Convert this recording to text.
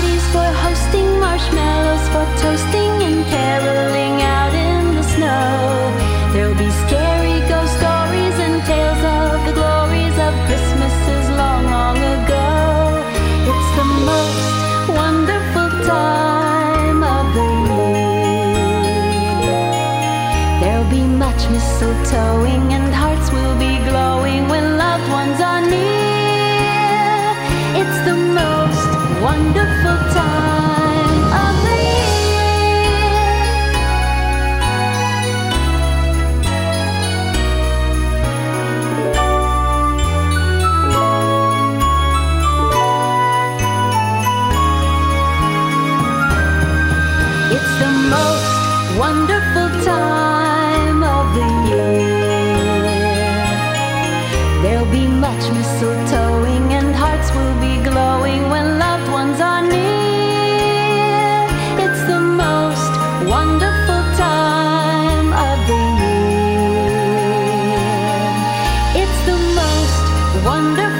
parties for hosting, marshmallows for toasting, and caroling out in the snow. There'll be scary ghost stories and tales of the glories of Christmases long, long ago. It's the most wonderful time of the year. There'll be much mistletoeing and hearts will be glowing when loved ones are near. It's the most wonderful time of the It's the most wonderful time of the year. There'll be much mistletoeing and hearts will be glowing when loved ones are near. It's the most wonderful time of the year. It's the most wonderful